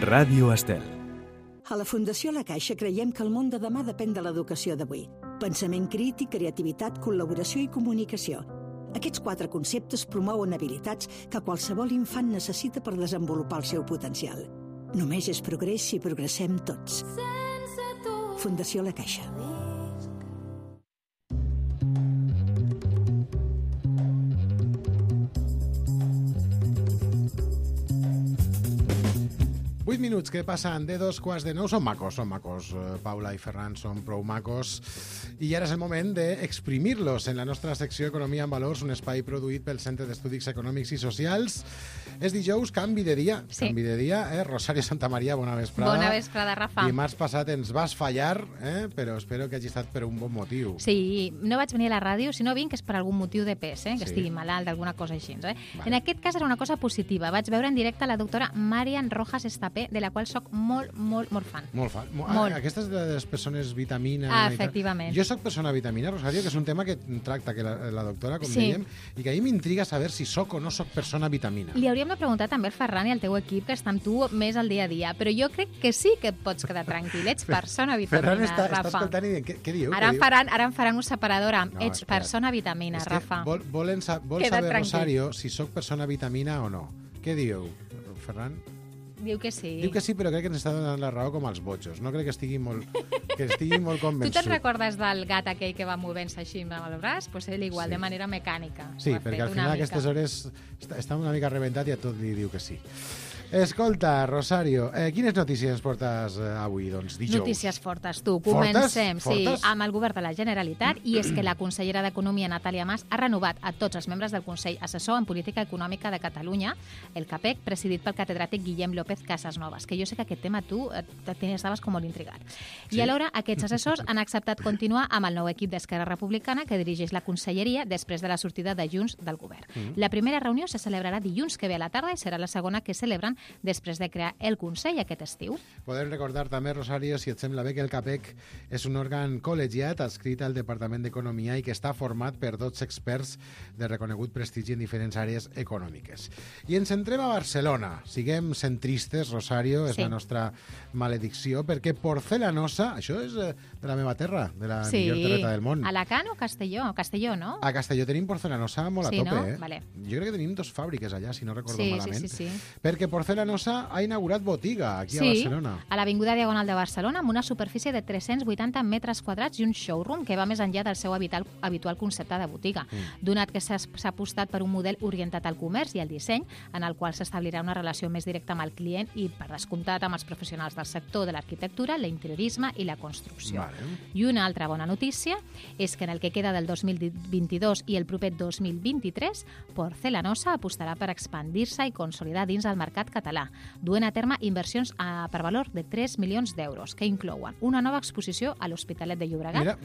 Ràdio Estel. A la Fundació La Caixa creiem que el món de demà depèn de l'educació d'avui. Pensament crític, creativitat, col·laboració i comunicació. Aquests 4 conceptes promouen habilitats que qualsevol infant necessita per desenvolupar el seu potencial. Només és progrés si progressem tots. Fundació La Caixa. Minuts que passen de 8:45. Són macos. Paula i Ferran són prou macos. I ara és el moment d'exprimir-los en la nostra secció Economia en Valors, un espai produït pel Centre d'Estudis Econòmics i Socials. És dijous, canvi de dia. Sí. Canvi de dia, Rosario Santamaria, bona vesprada. Bona vesprada, Rafa. Dimarts passat ens vas fallar, però espero que hagi estat per un bon motiu. Sí, no vaig venir a la ràdio, si no vinc és per algun motiu de pes, que estigui malalt, alguna cosa així. Vale. En aquest cas era una cosa positiva. Vaig veure en directe la doctora Marian Rojas Estapé, de la qual soc molt fan. Molt fan. Molt. Aquesta és de les persones vitamina. Efectivament. Jo soc persona vitamina, Rosario, que és un tema que tracta que la doctora, com dèiem, i que a mi m'intriga saber si soc o no soc persona vitamina. Li hauríem de preguntar també al Ferran i al teu equip, que està amb tu més al dia a dia, però jo crec que sí que et pots quedar tranquil. Ets persona vitamina, Ferran Rafa. està escoltant i dient, què diu? Ara em faran un separador amb ets persona vitamina, és Rafa. Vol saber, Rosario, si soc persona vitamina o no. Què diu, Ferran? Diu que sí. Diu que sí, però crec que ens està donant la raó com als botxos. No crec que estigui molt convençut. Tu te'n recordes del gat aquell que va movent-se així amb el braç? Doncs ell igual, de manera mecànica. Sí, perquè al final a aquestes hores està una mica rebentat i a tot li diu que sí. Escolta, Rosario, quines notícies portes avui, doncs, dijous? Notícies fortes, tu. Comencem, Fortes? sí, amb el govern de la Generalitat, i és que la consellera d'Economia, Natàlia Mas, ha renovat a tots els membres del Consell Assessor en Política Econòmica de Catalunya, el CAPEC, presidit pel catedràtic Guillem López Casasnovas, que jo sé que aquest tema tu estaves com molt intrigat. Sí. I alhora aquests assessors han acceptat continuar amb el nou equip d'Esquerra Republicana que dirigeix la conselleria després de la sortida de Junts del govern. La primera reunió se celebrarà dilluns que ve a la tarda i serà la segona que celebren després de crear el Consell aquest estiu. Podem recordar també, Rosario, si et sembla bé, que el CAPEC és un òrgan col·legiat adscrit al Departament d'Economia i que està format per 12 experts de reconegut prestigi en diferents àrees econòmiques. I ens centrem a Barcelona. Siguem centristes, Rosario, és la nostra maledicció, perquè Porcelanosa, això és de la meva terra, de la millor terreta del món. Alacant o Castelló? Castelló, no? A Castelló tenim Porcelanosa molt a tope, no? Vale. Jo crec que tenim 2 fàbriques allà, si no recordo malament. Sí. Perquè Porcelanosa ha inaugurat botiga aquí a Barcelona. A l'Avinguda Diagonal de Barcelona, amb una superfície de 380 metres quadrats i un showroom que va més enllà del seu habitual concepte de botiga, donat que s'ha apostat per un model orientat al comerç i al disseny, en el qual s'establirà una relació més directa amb el client i, per descomptat, amb els professionals del sector de l'arquitectura, l'interiorisme i la construcció. I una altra bona notícia és que en el que queda del 2022 i el proper 2023, Porcelanosa apostarà per expandir-se i consolidar dins el mercat català, duent a terme inversions per valor de 3 milions d'euros, que inclouen una nova exposició a l'Hospitalet de Llobregat. Mira,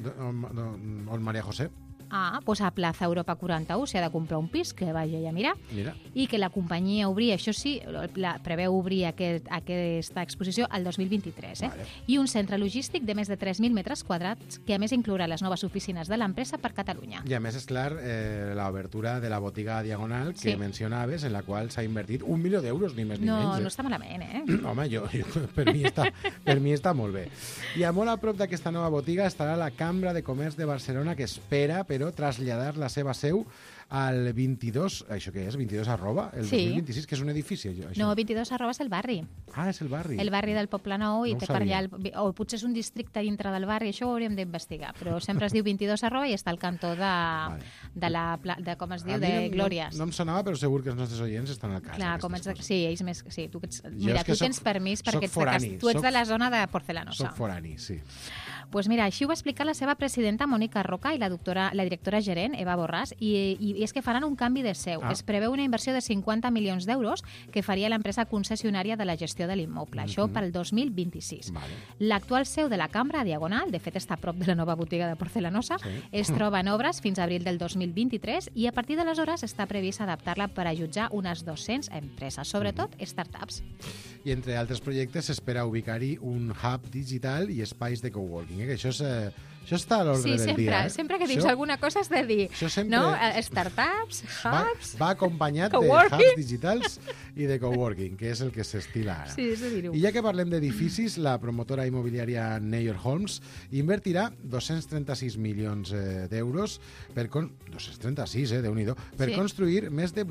on María José. Doncs a Plaza Europa 41 s'ha de comprar un pis, que vagi a mirar. Mira. I que la companyia obrir, això sí, preveu obrir aquesta exposició al 2023. I un centre logístic de més de 3.000 metres quadrats, que a més inclourà les noves oficines de l'empresa per Catalunya. I a més, és clar, l'obertura de la botiga Diagonal que mencionaves, en la qual s'ha invertit 1 milió d'euros, ni més ni menys. No està malament, Home, per mi està molt bé. I a molt a prop d'aquesta nova botiga estarà la Cambra de Comerç de Barcelona, que espera, però traslladar la seva seu al 22, això què és? 22 arroba? El 2026, que és un edifici, això? No, 22 arroba és el barri. Ah, és el barri. El barri del Poblenou, i No ho té per allà, sabia. o potser és un districte dintre del barri, això ho hauríem d'investigar, però sempre es diu 22 arroba i està al cantó de com es diu, de Glòries. No em sonava, però segur que els nostres oients estan al cas. Clar, com ets... Sí, ells més... Sí, mira, tu tens permís perquè ets forani, tu ets de la zona de Porcelanosa. Soc forani, sí. Doncs mira, així ho va explicar la seva presidenta Mònica Roca i la directora gerent Eva Borràs, i és que faran un canvi de seu. Es preveu una inversió de 50 milions d'euros que faria l'empresa concessionària de la gestió de l'immoble, això pel 2026. L'actual seu de la Cambra, a Diagonal, de fet està a prop de la nova botiga de Porcelanosa, es troba en obres fins a abril del 2023 i a partir d'aleshores està previst adaptar-la per allotjar unes 200 empreses, sobretot startups. I entre altres projectes s'espera ubicar-hi un hub digital i espais de coworking, que això Això està a l'ordre del dia. Sí, sempre que dius alguna cosa has de dir, no? Startups, hubs... Va acompanyat de coworking. hubs digitals i de coworking, que és el que s'estila ara. Sí, és de dir-ho. I ja que parlem d'edificis, la promotora immobiliària Neyer Homes invertirà 236 milions d'euros per 236, Déu-n'hi-do, per construir més de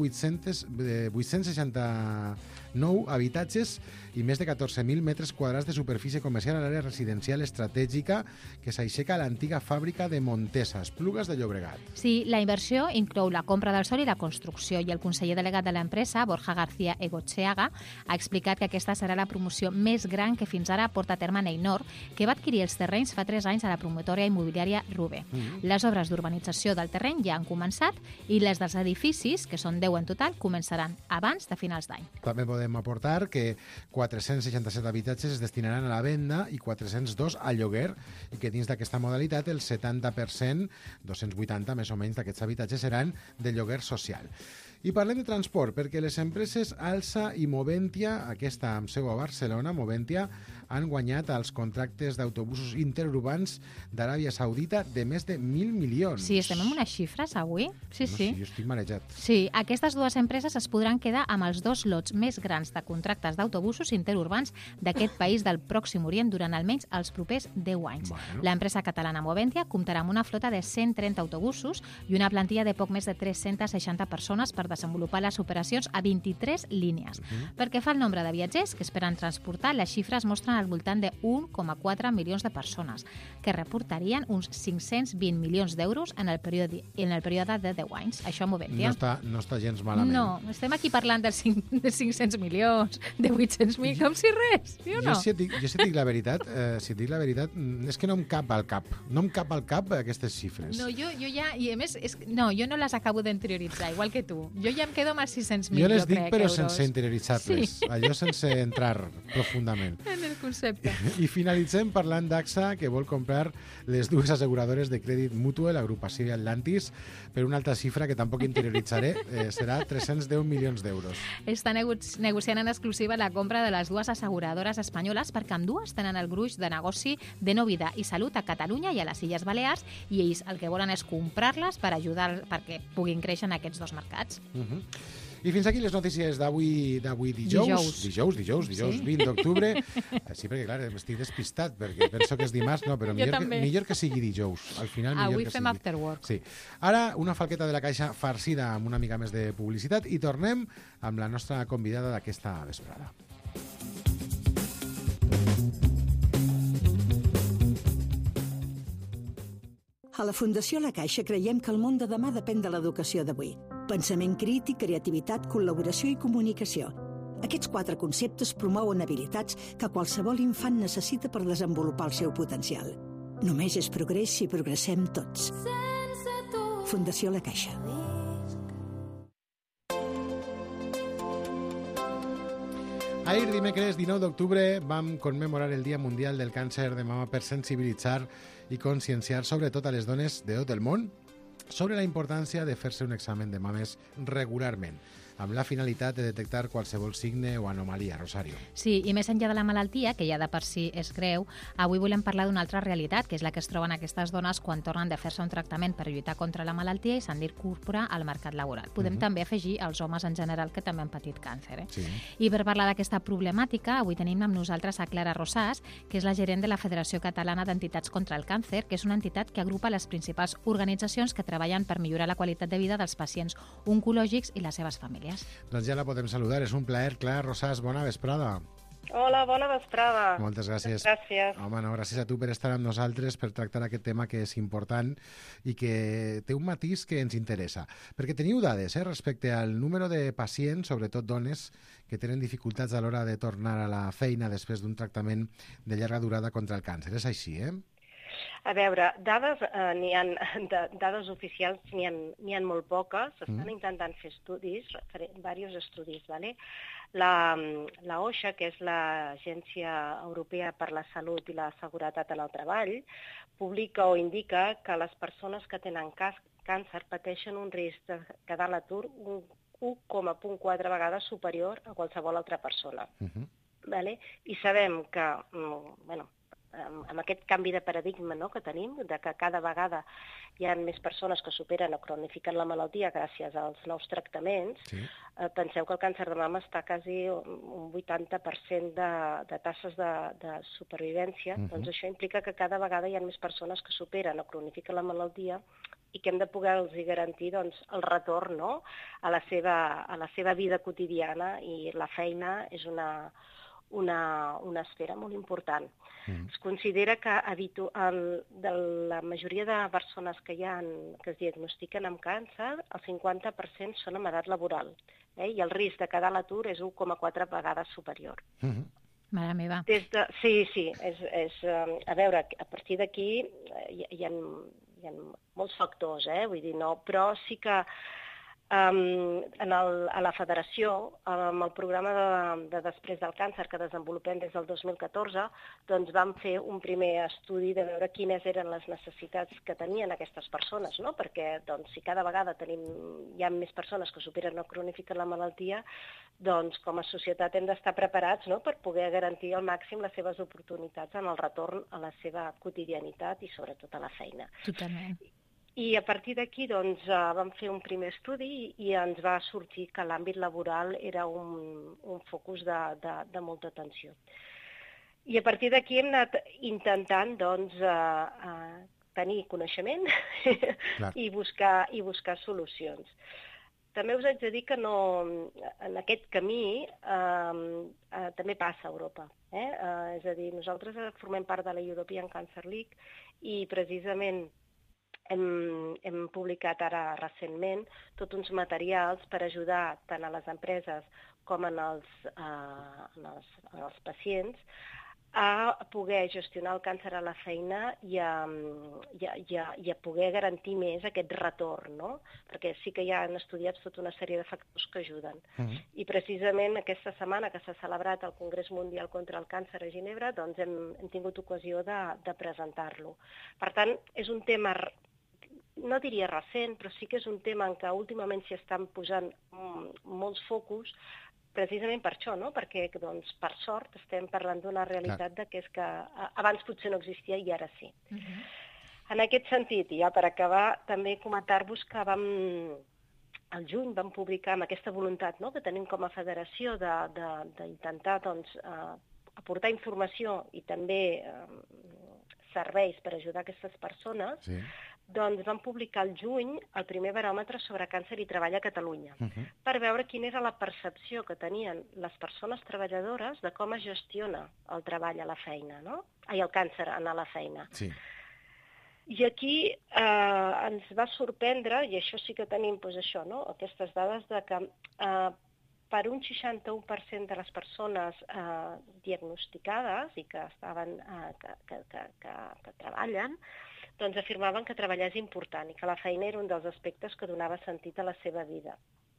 869 habitatges i més de 14.000 metres quadrats de superfície comercial a l'àrea residencial estratègica que s'aixeca a l'antiga fàbrica de Montesa, Esplugues de Llobregat. Sí, la inversió inclou la compra del sòl i la construcció, i el conseller delegat de l'empresa, Borja García Egocheaga, ha explicat que aquesta serà la promoció més gran que fins ara porta a terme Neinor, que va adquirir els terrenys fa 3 anys a la promotòria immobiliària Rube. Les obres d'urbanització del terreny ja han començat i les dels edificis, que són 10 en total, començaran abans de finals d'any. També podem aportar que 467 habitatges es destinaran a la venda i 402 a lloguer, i que dins d'aquesta modalitat el 70%, 280 més o menys d'aquests habitatges, seran de lloguer social. I parlem de transport, perquè les empreses Alsa i Moventia, aquesta amb seu a Barcelona, Moventia, han guanyat els contractes d'autobusos interurbans d'Aràbia Saudita de més de 1.000 milions. Sí, estem amb unes xifres avui. Sí. Sí, jo estic marejat. Sí, aquestes dues empreses es podran quedar amb els 2 lots més grans de contractes d'autobusos interurbans d'aquest país del Pròxim Orient durant almenys els propers 10 anys. Bueno. L'empresa catalana Moventia comptarà amb una flota de 130 autobusos i una plantilla de poc més de 360 persones per desenvolupar les operacions a 23 línies. Perquè fa el nombre de viatgers que esperen transportar, les xifres mostren al voltant de 1,4 milions de persones, que reportarien uns 520 milions d'euros en el període de 10 anys. Això a Moventia. No està gens malament. No, estem aquí parlant de 500 milions, de 800.000, com si res. Jo no. Si et dic la veritat, és que no em cap al cap. No em cap al cap aquestes xifres. No, jo ja... I a més, jo no les acabo d'interioritzar, igual que tu. Jo ja em quedo amb els 600.000, jo les dic, crec, però euros. sense interioritzar-les. Sí. Allò sense entrar profundament. En el concepte. I finalitzem parlant d'AXA, que vol comprar les dues asseguradores de crèdit mutu, l'agrupació i Atlantis, per una altra xifra que tampoc interioritzaré, serà 310 milions d'euros. Està negociant en exclusiva la compra de les dues asseguradores espanyoles perquè ambdues tenen el gruix de negoci de no vida i salut a Catalunya i a les Illes Balears, i ells el que volen és comprar-les per ajudar perquè puguin créixer en aquests dos mercats. I fins aquí les notícies d'avui dijous, Sí. 20 d'octubre. Sí, perquè clar, m'estic despistat, perquè penso que és dimarts, no, però millor que sigui dijous. Al final, millor avui que fem sigui. after work. Sí. Ara, una falqueta de la caixa farcida amb una mica més de publicitat i tornem amb la nostra convidada d'aquesta vesprada. A la Fundació La Caixa creiem que el món de demà depèn de l'educació d'avui. Pensament crític, creativitat, col·laboració i comunicació. Aquests 4 conceptes promouen habilitats que qualsevol infant necessita per desenvolupar el seu potencial. Només és progrés si progressem tots. Fundació La Caixa. Ahir, dimecres 19 d'octubre, vam commemorar el Dia Mundial del Càncer de Mama per sensibilitzar i conscienciar sobretot a les dones de tot el món sobre la importància de fer-se un examen de mames regularment, amb la finalitat de detectar qualsevol signe o anomalia. Rosario. Sí, i més enllà de la malaltia, que ja de per si és greu, avui volem parlar d'una altra realitat, que és la que es troben aquestes dones quan tornen de fer-se un tractament per lluitar contra la malaltia i s'han d'incorporar al mercat laboral. Podem també afegir els homes en general que també han patit càncer. Sí. I per parlar d'aquesta problemàtica, avui tenim amb nosaltres a Clara Rosàs, que és la gerent de la Federació Catalana d'Entitats contra el Càncer, que és una entitat que agrupa les principals organitzacions que treballen per millorar la qualitat de vida dels pacients oncològics i les seves famílies. Doncs ja la podem saludar. És un plaer. Clara Rosàs, bona vesprada. Hola, bona vesprada. Moltes gràcies. Gràcies. Home, no, gràcies a tu per estar amb nosaltres, per tractar aquest tema que és important i que té un matís que ens interessa. Perquè teniu dades respecte al número de pacients, sobretot dones, que tenen dificultats a l'hora de tornar a la feina després d'un tractament de llarga durada contra el càncer. És així, eh? A veure, dades dades oficials n'hi ha molt poques. S'estan intentant fer estudis, diversos estudis, ¿vale? La OSHA, que és l'Agència Europea per la Salut i la Seguretat en el Treball, publica o indica que les persones que tenen càncer pateixen un risc de quedar a l'atur 1,4 vegades superior a qualsevol altra persona. ¿Vale? I sabem que, amb aquest canvi de paradigma, no?, que tenim, de que cada vegada hi ha més persones que superen o cronifiquen la malaltia gràcies als nous tractaments, penseu que el càncer de mama està quasi un 80% de tasses de supervivència, doncs això implica que cada vegada hi ha més persones que superen o cronifiquen la malaltia i que hem de poder-los garantir doncs, el retorn, no?, a la seva vida quotidiana, i la feina és una esfera molt important. Es considera que de la majoria de persones que es diagnostiquen amb càncer, el 50% són en edat laboral, i el risc de quedar a l'atur és 1,4 vegades superior. Mare meva. Sí, a veure, a partir d'aquí hi ha molts factors, vull dir, no, però sí que a la federació, amb el programa de després del càncer que desenvolupem des del 2014, doncs vam fer un primer estudi de veure quines eren les necessitats que tenien aquestes persones, no? Perquè doncs, si cada vegada hi ha més persones que superen o cronifiquen la malaltia, doncs com a societat hem d'estar preparats, no?, per poder garantir al màxim les seves oportunitats en el retorn a la seva quotidianitat i sobretot a la feina. Totalment. I a partir d'aquí doncs, vam fer un primer estudi i ens va sortir que l'àmbit laboral era un focus de molta atenció. I a partir d'aquí hem anat intentant doncs, tenir coneixement i buscar solucions. També us haig de dir que en aquest camí també passa a Europa. És a dir, nosaltres formem part de la European Cancer League i precisament hem publicat ara recentment tots uns materials per ajudar tant a les empreses com als pacients a poder gestionar el càncer a la feina i a poder garantir més aquest retorn, no? Perquè sí que ja han estudiat tota una sèrie de factors que ajuden. I precisament aquesta setmana que s'ha celebrat el Congrés Mundial contra el Càncer a Ginebra, doncs hem tingut ocasió de presentar-lo. Per tant, és un tema, no diria recent, però sí que és un tema en què últimament s'hi estan posant molts focus, precisament per això, no? Perquè, doncs, per sort, estem parlant d'una realitat que és que abans potser no existia i ara sí. En aquest sentit, i ja per acabar, també comentar-vos que al juny vam publicar amb aquesta voluntat, no?, que tenim com a federació d'intentar doncs, aportar informació i també serveis per ajudar aquestes persones, doncs vam publicar al juny el primer baròmetre sobre càncer i treball a Catalunya, per veure quina era la percepció que tenien les persones treballadores de com es gestiona el treball a la feina, no? El càncer a la feina. I aquí ens va sorprendre, i això sí que tenim aquestes dades, de que per un 61% de les persones diagnosticades i que treballen, doncs afirmaven que treballar és important i que la feina era un dels aspectes que donava sentit a la seva vida.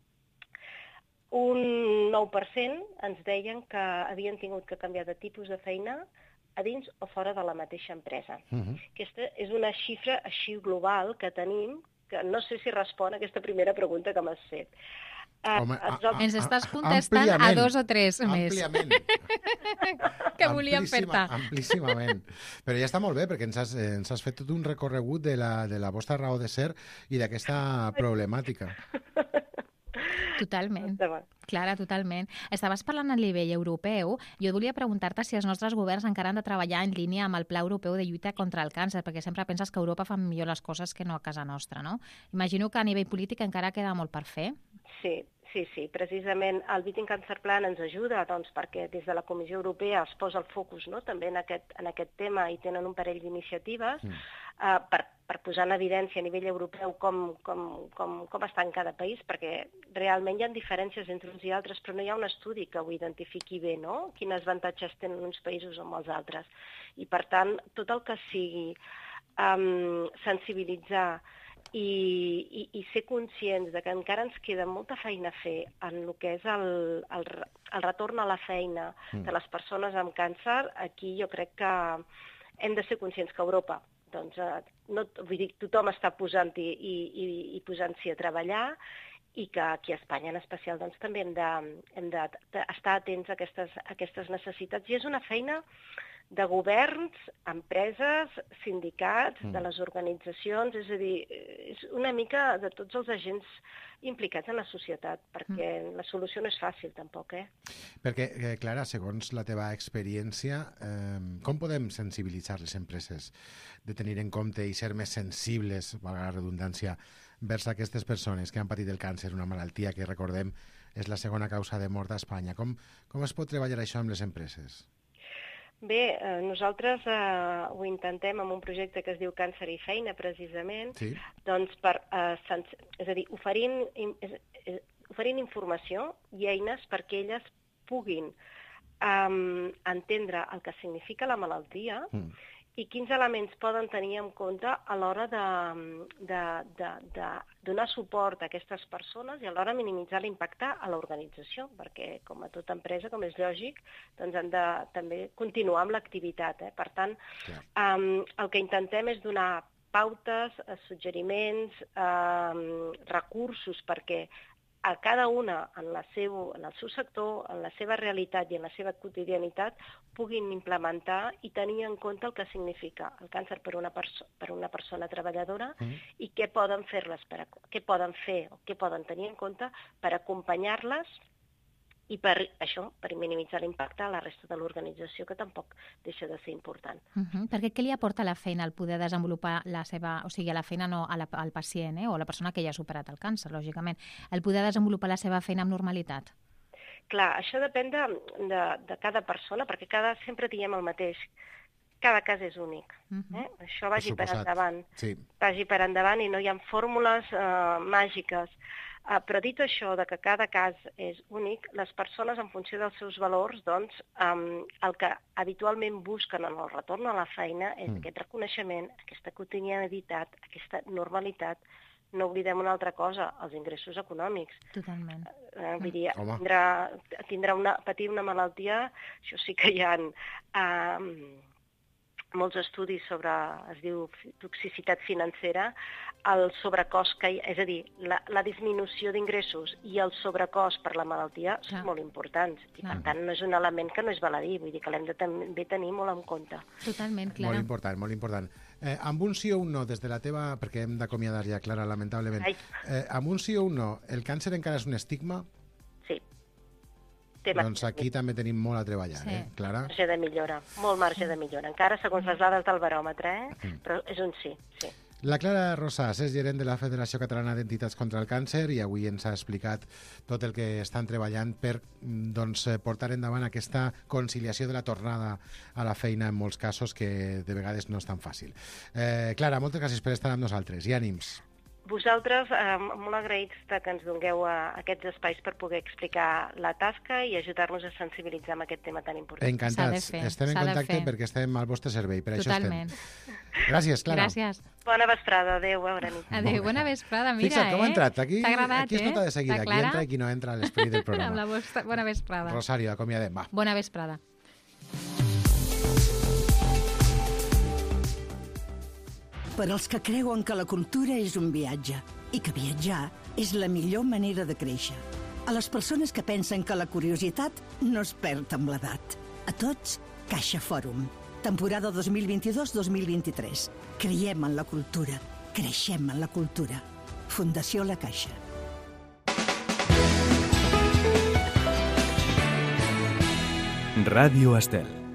Un 9% ens deien que havien tingut que canviar de tipus de feina a dins o fora de la mateixa empresa. Aquesta és una xifra així global que tenim, que no sé si respon a aquesta primera pregunta que m'has fet. Ens estàs contestant a 2 o 3 més. Àmpliament. Que volíem fer-te. Amplíssimament. Però ja està molt bé, perquè ens has fet tot un recorregut de la vostra raó de ser i d'aquesta problemàtica. Totalment. Clara, totalment. Estaves parlant a nivell europeu. Jo et volia preguntar-te si els nostres governs encara han de treballar en línia amb el Pla Europeu de Lluita contra el Càncer, perquè sempre penses que Europa fa millor les coses que no a casa nostra, no? Imagino que a nivell polític encara queda molt per fer. Sí. Precisament el Beating Cancer Plan ens ajuda perquè des de la Comissió Europea es posa el focus, no?, també en aquest tema i tenen un parell d'iniciatives per posar en evidència a nivell europeu com està en cada país, perquè realment hi ha diferències entre uns i altres, però no hi ha un estudi que ho identifiqui bé, no?, quins avantatges tenen uns països amb els altres. I per tant, tot el que sigui sensibilitzar i ser conscients de que encara ens queda molta feina a fer en el que és el retorn a la feina de les persones amb càncer, aquí jo crec que hem de ser conscients que Europa, doncs, vull dir, tothom està posant-hi i posant-s'hi a treballar, i que aquí a Espanya en especial doncs, també hem d'estar atents a aquestes necessitats. I és una feina de governs, empreses, sindicats, de les organitzacions, és a dir, és una mica de tots els agents implicats en la societat, perquè la solució no és fàcil tampoc, Perquè, Clara, segons la teva experiència, com podem sensibilitzar les empreses de tenir en compte i ser més sensibles, valga la redundància, vers aquestes persones que han patit el càncer, una malaltia que, recordem, és la segona causa de mort a Espanya? Com es pot treballar això amb les empreses? Bé, nosaltres ho intentem amb un projecte que es diu Càncer i Feina, precisament, doncs és a dir, oferint informació i eines perquè elles puguin entendre el que significa la malaltia i quins elements poden tenir en compte a l'hora de donar suport a aquestes persones i alhora minimitzar l'impacte a l'organització, perquè com a tota empresa, com és lògic, doncs han de també continuar amb l'activitat. Per tant, el que intentem és donar pautes, suggeriments, recursos perquè a cada una en el seu sector, en la seva realitat i en la seva quotidianitat puguin implementar i tenir en compte el que significa el càncer per una persona treballadora i què poden fer o què poden tenir en compte per acompanyar-les i per minimitzar l'impacte a la resta de l'organització, que tampoc deixa de ser important. Perquè què li aporta la feina el poder desenvolupar la seva... O sigui, a la feina no al pacient, o a la persona que ja ha superat el càncer, lògicament. El poder desenvolupar la seva feina amb normalitat? Clar, això depèn de cada persona, perquè sempre diem el mateix. Cada cas és únic. Això vagi per endavant. Vagi per endavant i no hi ha fórmules màgiques. Però dit això, que cada cas és únic, les persones, en funció dels seus valors, doncs, el que habitualment busquen en el retorn a la feina és aquest reconeixement, aquesta quotidianitat, aquesta normalitat. No oblidem una altra cosa, els ingressos econòmics. Totalment. Vull dir, patir una malaltia, això sí que hi ha molts estudis sobre, es diu, toxicitat financera, el sobrecost que hi ha, és a dir, la disminució d'ingressos i el sobrecost per la malaltia són molt importants. I, per tant, no és un element que no és baladí, vull dir que l'hem de també tenir molt en compte. Totalment, Clara. Molt important, molt important. Amb un sí o un no, des de la teva... Perquè hem d'acomiadar ja, Clara, lamentablement. Amb un sí o un no, el càncer encara és un estigma? Sí. Doncs aquí també tenim molt a treballar, Clara? Marge de millora, molt marge de millora. Encara segons les dades del baròmetre, però és un sí. La Clara Rosàs és gerent de la Federació Catalana d'Entitats contra el Càncer i avui ens ha explicat tot el que estan treballant per portar endavant aquesta conciliació de la tornada a la feina en molts casos que de vegades no és tan fàcil. Clara, moltes gràcies per estar amb nosaltres i ànims. Vosaltres, molt agraïts que ens dongueu aquests espais per poder explicar la tasca i ajudar-nos a sensibilitzar amb aquest tema tan important. Encantats. Estem en contacte perquè estem al vostre servei, per això estem. Gràcies, Clara. Gràcies. Bona vesprada, adéu, bona nit. Adéu, bona vesprada, mira, Fixa't com ha entrat. Aquí es nota de seguida, aquí entra i qui no entra a l'esperit del programa. Amb la bona vesprada. Rosario, acomiadem, va. Bona vesprada. Per als que creuen que la cultura és un viatge i que viatjar és la millor manera de créixer. A les persones que pensen que la curiositat no es perd amb l'edat. A tots, Caixa Fòrum. Temporada 2022-2023. Creiem en la cultura. Creixem en la cultura. Fundació La Caixa. Ràdio Estel.